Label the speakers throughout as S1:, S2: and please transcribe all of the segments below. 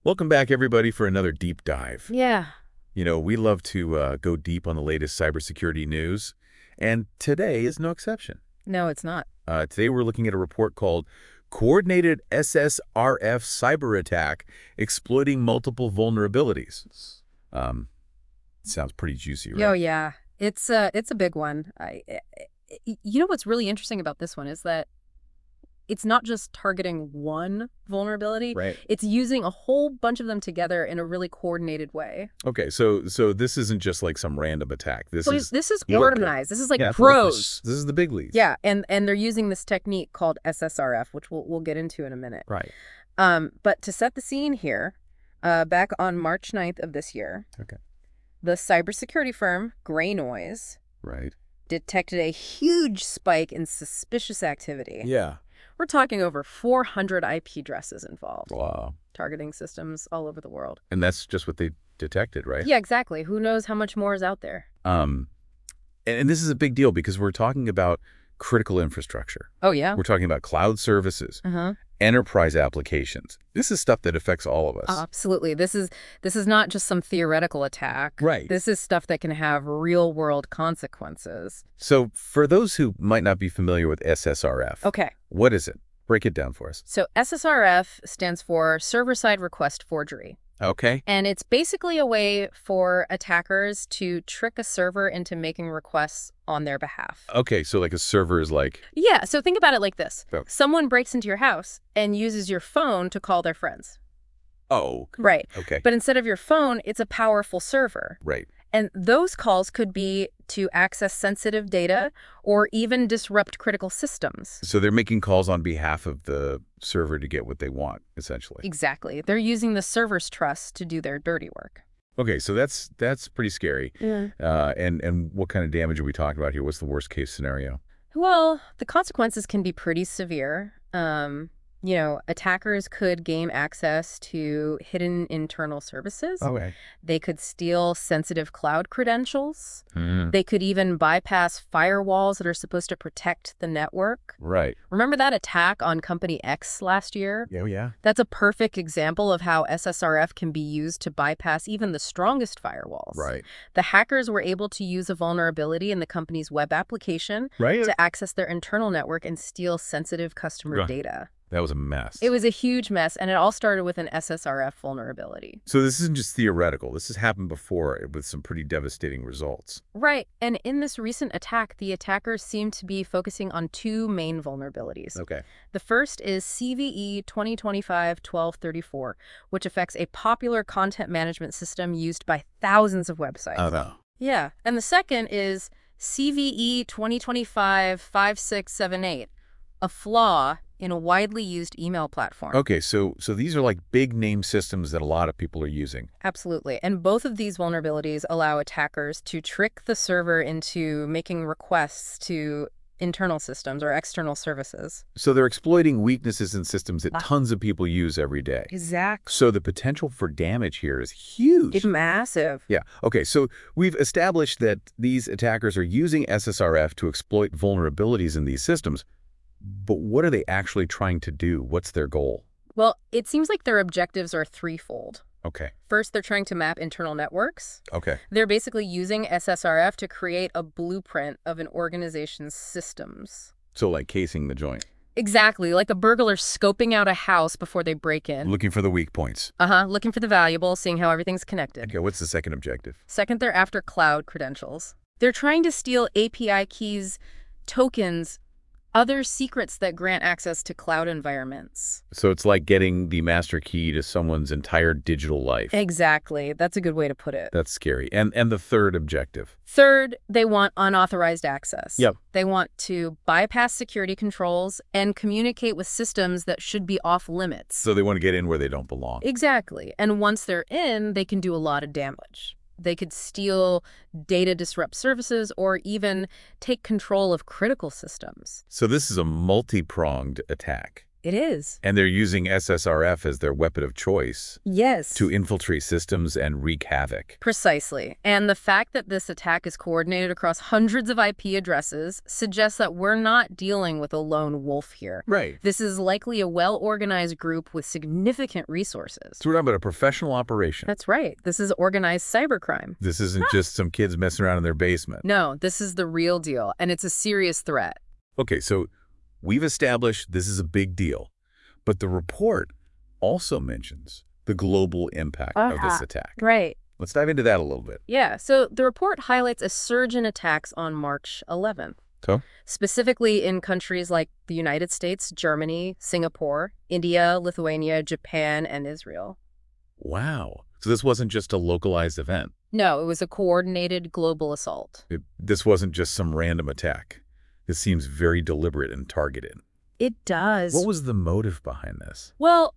S1: Welcome back, everybody, for another deep dive.
S2: Yeah.
S1: We love to go deep on the latest cybersecurity news, and today is no exception.
S2: No, it's not.
S1: Today we're looking at a report called Coordinated SSRF Cyber Attack Exploiting Multiple Vulnerabilities. Sounds pretty juicy, right?
S2: Oh, yeah. It's a big one. You know what's really interesting about this one is that it's not just targeting one vulnerability.
S1: Right.
S2: It's using a whole bunch of them together in a really coordinated way.
S1: Okay, so this isn't just like some random attack. This
S2: So
S1: is
S2: this is
S1: Yeah.
S2: organized. This is like
S1: yeah,
S2: pros.
S1: This is the big leagues.
S2: Yeah, and they're using this technique called SSRF, which we'll get into in a minute.
S1: Right.
S2: But to set the scene here, back on March 9th of this year,
S1: Okay.
S2: the cybersecurity firm Gray Noise
S1: Right.
S2: detected a huge spike in suspicious activity.
S1: Yeah.
S2: We're talking over 400 IP addresses involved,
S1: Wow.
S2: targeting systems all over the world.
S1: And that's just what they detected, right?
S2: Yeah, exactly. Who knows how much more is out there?
S1: And this is a big deal because we're talking about critical infrastructure.
S2: Oh, yeah?
S1: We're talking about cloud services,
S2: Uh-huh.
S1: enterprise applications. This is stuff that affects all of us.
S2: Absolutely. This is not just some theoretical attack.
S1: Right.
S2: This is stuff that can have real-world consequences.
S1: So for those who might not be familiar with SSRF,
S2: Okay.
S1: what is it? Break it down for us.
S2: So SSRF stands for Server-Side Request Forgery.
S1: Okay.
S2: And it's basically a way for attackers to trick a server into making requests on their behalf.
S1: Okay, so like a server is like,
S2: Yeah, so think about it like this.
S1: Oh.
S2: Someone breaks into your house and uses your phone to call their friends.
S1: oh,
S2: Right.
S1: okay,
S2: But instead of your phone, it's a powerful server.
S1: right.
S2: And those calls could be to access sensitive data or even disrupt critical systems.
S1: So they're making calls on behalf of the server to get what they want, essentially.
S2: Exactly. They're using the server's trust to do their dirty work.
S1: Okay, so that's pretty scary.
S2: Yeah.
S1: And what kind of damage are we talking about here? What's the worst case scenario?
S2: Well, the consequences can be pretty severe. Attackers could gain access to hidden internal services.
S1: Okay.
S2: They could steal sensitive cloud credentials.
S1: Mm,
S2: They could even bypass firewalls that are supposed to protect the network.
S1: right.
S2: Remember that attack on Company X last year?
S1: Oh, yeah.
S2: That's a perfect example of how SSRF can be used to bypass even the strongest firewalls.
S1: Right.
S2: The hackers were able to use a vulnerability in the company's web application
S1: Right.
S2: to access their internal network and steal sensitive customer
S1: Right.
S2: data.
S1: That was a mess.
S2: It was a huge mess, and it all started with an SSRF vulnerability.
S1: So this isn't just theoretical. This has happened before with some pretty devastating results.
S2: Right, and in this recent attack, the attackers seem to be focusing on two main vulnerabilities.
S1: Okay.
S2: The first is CVE 2025-1234, which affects a popular content management system used by thousands of websites.
S1: Oh, no.
S2: Yeah, and the second is CVE 2025-5678, a flaw in a widely used email platform.
S1: Okay, so these are like big name systems that a lot of people are using.
S2: Absolutely. And both of these vulnerabilities allow attackers to trick the server into making requests to internal systems or external services.
S1: So they're exploiting weaknesses in systems that tons of people use every day.
S2: Exactly.
S1: So the potential for damage here is huge.
S2: It's massive.
S1: Yeah. Okay, so we've established that these attackers are using SSRF to exploit vulnerabilities in these systems. But what are they actually trying to do? What's their goal?
S2: Well, it seems like their objectives are threefold.
S1: Okay.
S2: First, they're trying to map internal networks.
S1: Okay.
S2: They're basically using SSRF to create a blueprint of an organization's systems.
S1: So like casing the joint.
S2: Exactly, like a burglar scoping out a house before they break in.
S1: Looking for the weak points.
S2: Looking for the valuable, seeing how everything's connected.
S1: Okay, what's the second objective?
S2: Second, they're after cloud credentials. They're trying to steal API keys, tokens, other secrets that grant access to cloud environments.
S1: So it's like getting the master key to someone's entire digital life.
S2: Exactly. That's a good way to put it.
S1: That's scary. And the third objective.
S2: Third, they want unauthorized access.
S1: Yep.
S2: They want to bypass security controls and communicate with systems that should be off limits.
S1: So they want to get in where they don't belong.
S2: Exactly. And once they're in, they can do a lot of damage. They could steal data, disrupt services, or even take control of critical systems.
S1: So this is a multi-pronged attack.
S2: It is.
S1: And they're using SSRF as their weapon of choice
S2: Yes.
S1: to infiltrate systems and wreak havoc.
S2: Precisely. And the fact that this attack is coordinated across hundreds of IP addresses suggests that we're not dealing with a lone wolf here.
S1: Right.
S2: This is likely a well-organized group with significant resources.
S1: So we're talking about a professional operation.
S2: That's right. This is organized cybercrime.
S1: This isn't just some kids messing around in their basement.
S2: No, this is the real deal, and it's a serious threat.
S1: Okay, so we've established this is a big deal, but the report also mentions the global impact of this attack.
S2: Right.
S1: Let's dive into that a little bit.
S2: Yeah, so the report highlights a surge in attacks on March 11th.
S1: So?
S2: Specifically in countries like the United States, Germany, Singapore, India, Lithuania, Japan, and Israel.
S1: Wow. So this wasn't just a localized event.
S2: No, it was a coordinated global assault.
S1: This wasn't just some random attack. This seems very deliberate and targeted.
S2: It does.
S1: What was the motive behind this?
S2: Well,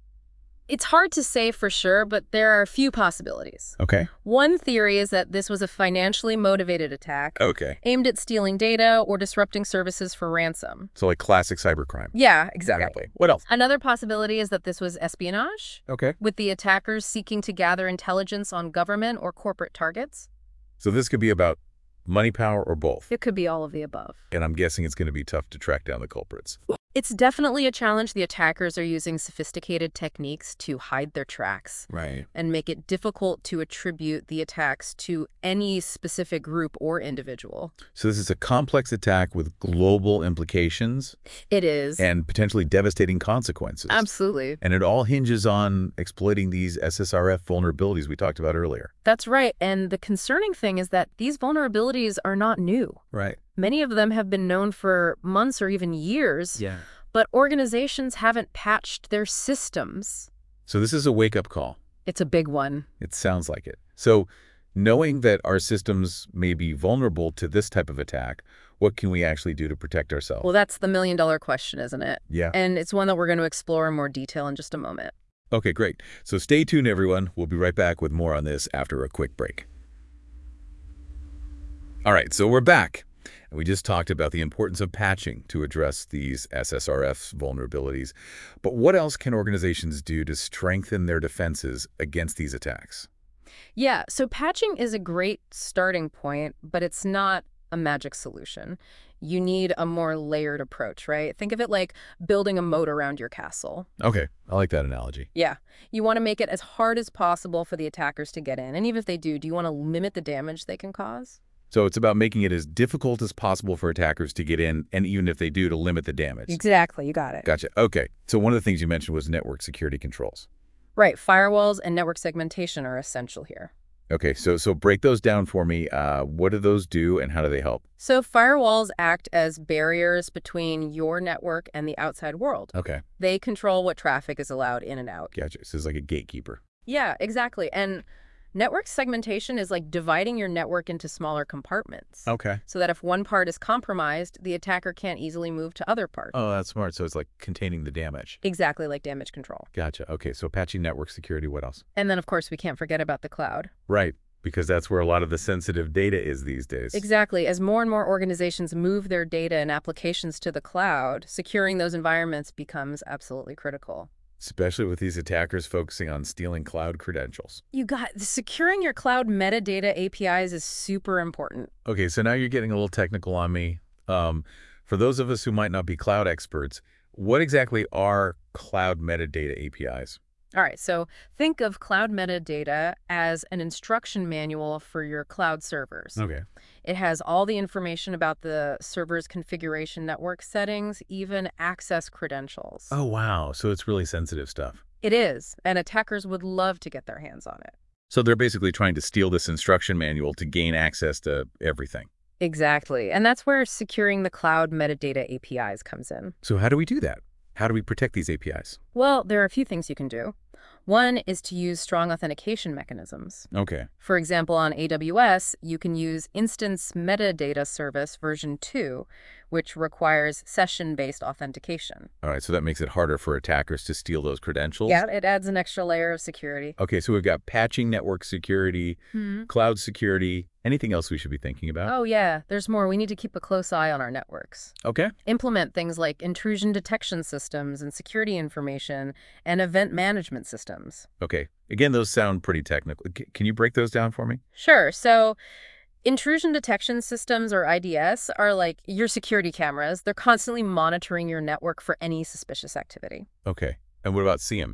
S2: it's hard to say for sure, but there are a few possibilities.
S1: Okay.
S2: One theory is that this was a financially motivated attack
S1: Okay.
S2: aimed at stealing data or disrupting services for ransom.
S1: So like classic cybercrime.
S2: Yeah, exactly.
S1: Exactly. What else?
S2: Another possibility is that this was espionage,
S1: Okay.
S2: with the attackers seeking to gather intelligence on government or corporate targets.
S1: So this could be about money, power, or both.
S2: It could be all of the above.
S1: And I'm guessing it's going to be tough to track down the culprits.
S2: It's definitely a challenge. The attackers are using sophisticated techniques to hide their tracks
S1: Right.
S2: and make it difficult to attribute the attacks to any specific group or individual.
S1: So this is a complex attack with global implications
S2: It is.
S1: and potentially devastating consequences.
S2: Absolutely.
S1: And it all hinges on exploiting these SSRF vulnerabilities we talked about earlier.
S2: That's right. And the concerning thing is that these vulnerabilities are not new.
S1: Right.
S2: Many of them have been known for months or even years,
S1: Yeah.
S2: but organizations haven't patched their systems.
S1: So this is a wake-up call.
S2: It's a big one.
S1: It sounds like it. So knowing that our systems may be vulnerable to this type of attack, what can we actually do to protect ourselves?
S2: Well, that's the million-dollar question, isn't it?
S1: Yeah.
S2: And it's one that we're going to explore in more detail in just a moment.
S1: Okay, great. So stay tuned, everyone. We'll be right back with more on this after a quick break. All right, so we're back. And we just talked about the importance of patching to address these SSRF vulnerabilities. But what else can organizations do to strengthen their defenses against these attacks?
S2: Yeah, so patching is a great starting point, but it's not a magic solution. You need a more layered approach, right? Think of it like building a moat around your castle.
S1: Okay, I like that analogy.
S2: Yeah, you want to make it as hard as possible for the attackers to get in. And even if they do you want to limit the damage they can cause?
S1: So it's about making it as difficult as possible for attackers to get in, and even if they do, to limit the damage.
S2: Exactly, you got it.
S1: Gotcha. Okay, so one of the things you mentioned was network security controls.
S2: Right, firewalls and network segmentation are essential here.
S1: Okay, so break those down for me. What do those do, and how do they help?
S2: So firewalls act as barriers between your network and the outside world.
S1: Okay,
S2: They control what traffic is allowed in and out.
S1: gotcha. So it's like a gatekeeper.
S2: Yeah, exactly. And network segmentation is like dividing your network into smaller compartments.
S1: Okay.
S2: So that if one part is compromised, the attacker can't easily move to other parts.
S1: Oh, that's smart. So it's like containing the damage.
S2: Exactly like damage control.
S1: Gotcha. Okay, so patching network security, what else?
S2: And then, of course, we can't forget about the cloud.
S1: Right, because that's where a lot of the sensitive data is these days.
S2: Exactly. As more and more organizations move their data and applications to the cloud, securing those environments becomes absolutely critical.
S1: Especially with these attackers focusing on stealing cloud credentials.
S2: Securing your cloud metadata APIs is super important.
S1: Okay, so now you're getting a little technical on me. For those of us who might not be cloud experts, what exactly are cloud metadata APIs?
S2: All right, so think of cloud metadata as an instruction manual for your cloud servers.
S1: Okay.
S2: It has all the information about the server's configuration, network settings, even access credentials.
S1: Oh, wow. So it's really sensitive stuff.
S2: It is, and attackers would love to get their hands on it.
S1: So they're basically trying to steal this instruction manual to gain access to everything.
S2: Exactly, and that's where securing the cloud metadata APIs comes in.
S1: So how do we do that? How do we protect these APIs?
S2: Well, there are a few things you can do. One is to use strong authentication mechanisms.
S1: Okay.
S2: For example, on AWS, you can use Instance Metadata Service version 2, which requires session-based authentication.
S1: All right, so that makes it harder for attackers to steal those credentials?
S2: Yeah, it adds an extra layer of security.
S1: Okay, so we've got patching network security, cloud security, Anything else we should be thinking about?
S2: Oh yeah, there's more. We need to keep a close eye on our networks.
S1: Okay.
S2: Implement things like intrusion detection systems and security information and event management systems.
S1: Okay. Again, those sound pretty technical. Can you break those down for me?
S2: Sure. So intrusion detection systems, or IDS, are like your security cameras. They're constantly monitoring your network for any suspicious activity.
S1: Okay. And what about SIEM?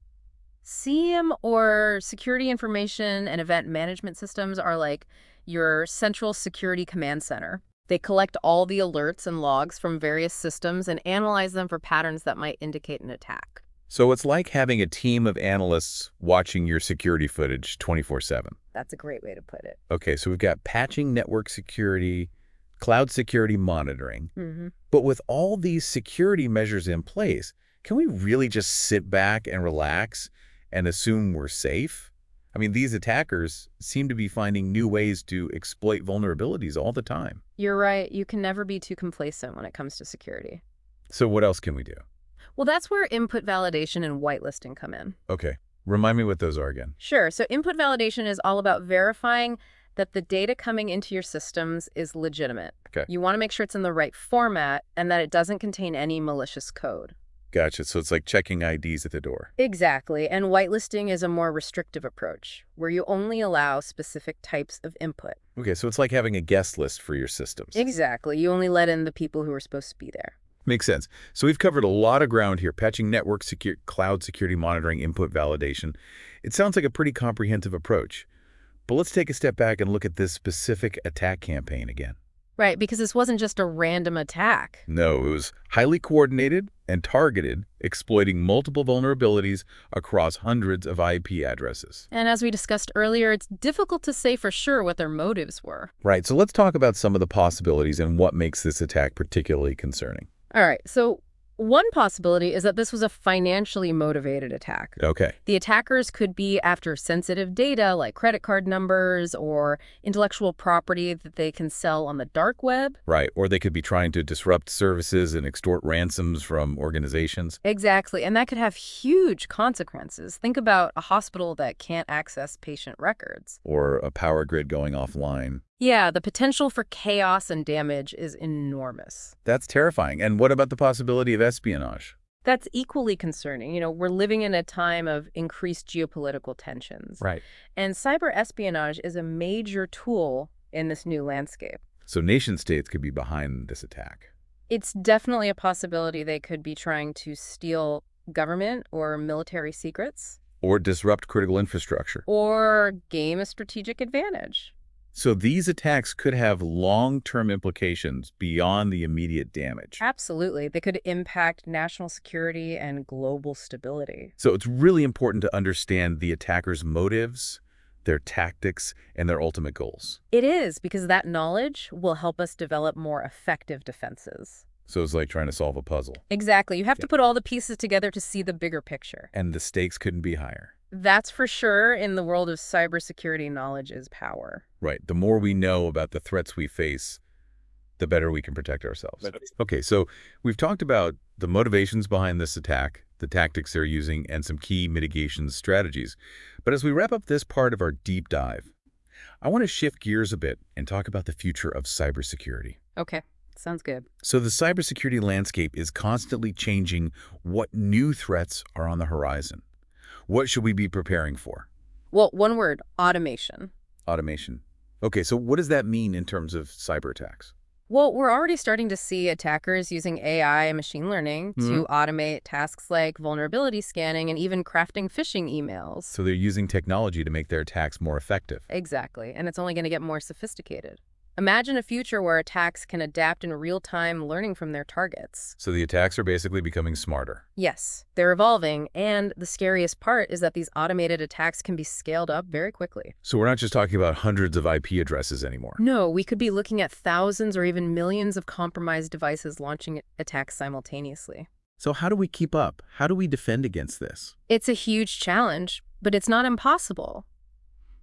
S2: SIEM, or security information and event management systems, are like your central security command center. They collect all the alerts and logs from various systems and analyze them for patterns that might indicate an attack.
S1: So it's like having a team of analysts watching your security footage 24/7.
S2: That's a great way to put it.
S1: Okay, so we've got patching, network security, cloud security monitoring.
S2: Mm-hmm.
S1: But with all these security measures in place, can we really just sit back and relax and assume we're safe? I mean, these attackers seem to be finding new ways to exploit vulnerabilities all the time.
S2: You're right. You can never be too complacent when it comes to security.
S1: So what else can we do?
S2: Well, that's where input validation and whitelisting come in.
S1: Okay, remind me what those are again.
S2: Sure. So input validation is all about verifying that the data coming into your systems is legitimate.
S1: Okay.
S2: You want to make sure it's in the right format and that it doesn't contain any malicious code.
S1: Gotcha. So it's like checking IDs at the door.
S2: Exactly. And whitelisting is a more restrictive approach, where you only allow specific types of input.
S1: Okay, so it's like having a guest list for your systems.
S2: Exactly. You only let in the people who are supposed to be there.
S1: Makes sense. So we've covered a lot of ground here: patching, network security, cloud security monitoring, input validation. It sounds like a pretty comprehensive approach. But let's take a step back and look at this specific attack campaign again.
S2: Right, because this wasn't just a random attack.
S1: No, it was highly coordinated and targeted, exploiting multiple vulnerabilities across hundreds of IP addresses.
S2: And as we discussed earlier, it's difficult to say for sure what their motives were.
S1: Right, so let's talk about some of the possibilities and what makes this attack particularly concerning.
S2: All right, so one possibility is that this was a financially motivated attack.
S1: Okay.
S2: The attackers could be after sensitive data like credit card numbers or intellectual property that they can sell on the dark web.
S1: Right, or they could be trying to disrupt services and extort ransoms from organizations.
S2: Exactly, and that could have huge consequences. Think about a hospital that can't access patient records.
S1: Or a power grid going offline.
S2: Yeah, the potential for chaos and damage is enormous.
S1: That's terrifying. And what about the possibility of espionage?
S2: That's equally concerning. You know, we're living in a time of increased geopolitical tensions.
S1: Right.
S2: And cyber espionage is a major tool in this new landscape.
S1: So nation-states could be behind this attack.
S2: It's definitely a possibility they could be trying to steal government or military secrets.
S1: Or disrupt critical infrastructure.
S2: Or gain a strategic advantage.
S1: So these attacks could have long-term implications beyond the immediate damage.
S2: Absolutely. They could impact national security and global stability.
S1: So it's really important to understand the attackers' motives, their tactics, and their ultimate goals.
S2: It is, because that knowledge will help us develop more effective defenses.
S1: So it's like trying to solve a puzzle.
S2: Exactly. You have to put all the pieces together to see the bigger picture.
S1: And the stakes couldn't be higher.
S2: That's for sure. In the world of cybersecurity, knowledge is power.
S1: Right. The more we know about the threats we face, the better we can protect ourselves. Okay, so we've talked about the motivations behind this attack, the tactics they're using, and some key mitigation strategies. But as we wrap up this part of our deep dive, I want to shift gears a bit and talk about the future of cybersecurity.
S2: Okay, sounds good.
S1: So the cybersecurity landscape is constantly changing. What new threats are on the horizon? What should we be preparing for?
S2: Well, one word: automation.
S1: Automation. Okay, so what does that mean in terms of cyber attacks?
S2: Well, we're already starting to see attackers using AI and machine learning to automate tasks like vulnerability scanning and even crafting phishing emails.
S1: So they're using technology to make their attacks more effective.
S2: Exactly, and it's only going to get more sophisticated. Imagine a future where attacks can adapt in real time, learning from their targets.
S1: So the attacks are basically becoming smarter.
S2: Yes, they're evolving, and the scariest part is that these automated attacks can be scaled up very quickly.
S1: So we're not just talking about hundreds of IP addresses anymore.
S2: No, we could be looking at thousands or even millions of compromised devices launching attacks simultaneously.
S1: So how do we keep up? How do we defend against this?
S2: It's a huge challenge, but it's not impossible.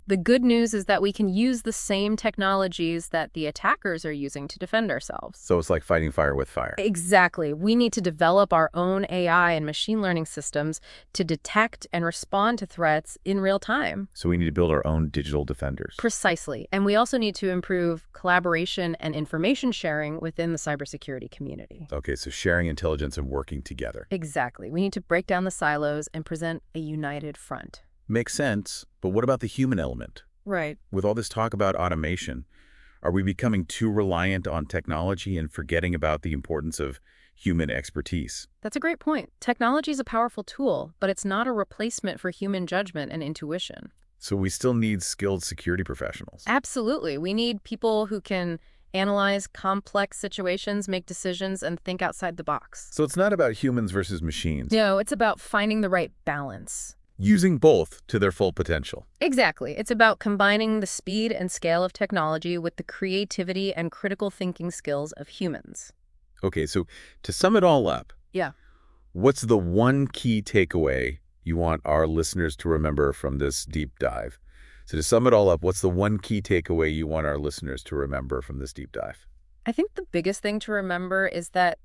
S2: The good news is that we can use the same technologies that the attackers are using to defend ourselves.
S1: So it's like fighting fire with fire.
S2: Exactly. We need to develop our own AI and machine learning systems to detect and respond to threats in real time.
S1: So we need to build our own digital defenders.
S2: Precisely. And we also need to improve collaboration and information sharing within the cybersecurity community.
S1: Okay, so sharing intelligence and working together.
S2: Exactly. We need to break down the silos and present a united front.
S1: Makes sense, but what about the human element?
S2: Right.
S1: With all this talk about automation, are we becoming too reliant on technology and forgetting about the importance of human expertise?
S2: That's a great point. Technology is a powerful tool, but it's not a replacement for human judgment and intuition.
S1: So we still need skilled security professionals.
S2: Absolutely. We need people who can analyze complex situations, make decisions, and think outside the box.
S1: So it's not about humans versus machines.
S2: No, it's about finding the right balance.
S1: Using both to their full potential.
S2: Exactly. It's about combining the speed and scale of technology with the creativity and critical thinking skills of humans.
S1: Okay, so to sum it all up,
S2: Yeah.
S1: what's the one key takeaway you want our listeners to remember from this deep dive? So to sum it all up, what's the one key takeaway you want our listeners to remember from this deep dive?
S2: I think the biggest thing to remember is that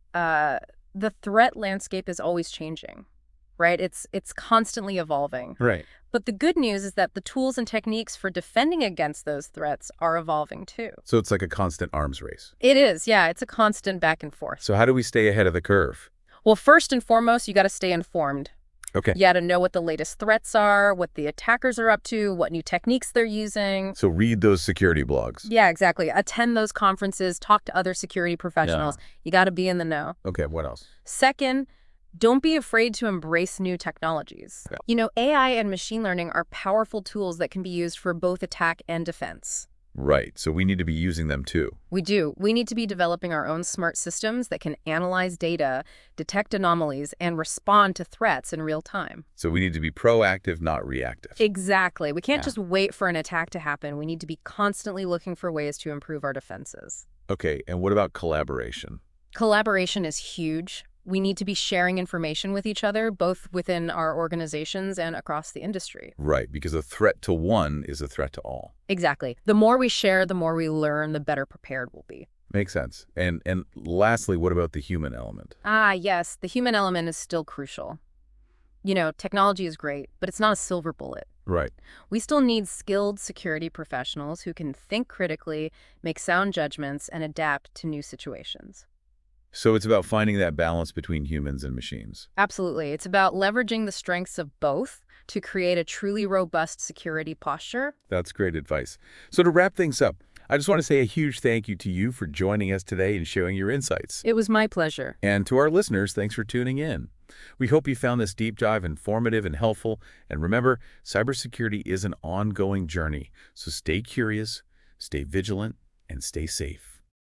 S2: the threat landscape is always changing, right? It's constantly evolving.
S1: Right.
S2: But the good news is that the tools and techniques for defending against those threats are evolving too.
S1: So it's like a constant arms race.
S2: It is, yeah. It's a constant back and forth.
S1: So how do we stay ahead of the curve?
S2: Well, first and foremost, you got to stay informed.
S1: Okay.
S2: You got to know what the latest threats are, what the attackers are up to, what new techniques they're using.
S1: So read those security blogs.
S2: Yeah, exactly. Attend those conferences, talk to other security professionals. You got to be in the know.
S1: Okay, what else?
S2: Second, don't be afraid to embrace new technologies.
S1: Yeah.
S2: You know, AI and machine learning are powerful tools that can be used for both attack and defense.
S1: Right, so we need to be using them too.
S2: We do. We need to be developing our own smart systems that can analyze data, detect anomalies, and respond to threats in real time.
S1: So we need to be proactive, not reactive.
S2: Exactly. We can't just wait for an attack to happen. We need to be constantly looking for ways to improve our defenses.
S1: Okay, and what about collaboration?
S2: Collaboration is huge. We need to be sharing information with each other, both within our organizations and across the industry.
S1: Right, because a threat to one is a threat to all.
S2: Exactly. The more we share, the more we learn, the better prepared we'll be.
S1: Makes sense. And lastly, what about the human element?
S2: Ah, yes, the human element is still crucial. You know, technology is great, but it's not a silver bullet.
S1: Right.
S2: We still need skilled security professionals who can think critically, make sound judgments, and adapt to new situations.
S1: So it's about finding that balance between humans and machines.
S2: Absolutely. It's about leveraging the strengths of both to create a truly robust security posture.
S1: That's great advice. So to wrap things up, I just want to say a huge thank you to you for joining us today and sharing your insights.
S2: It was my pleasure.
S1: And to our listeners, thanks for tuning in. We hope you found this deep dive informative and helpful. And remember, cybersecurity is an ongoing journey. So stay curious, stay vigilant, and stay safe.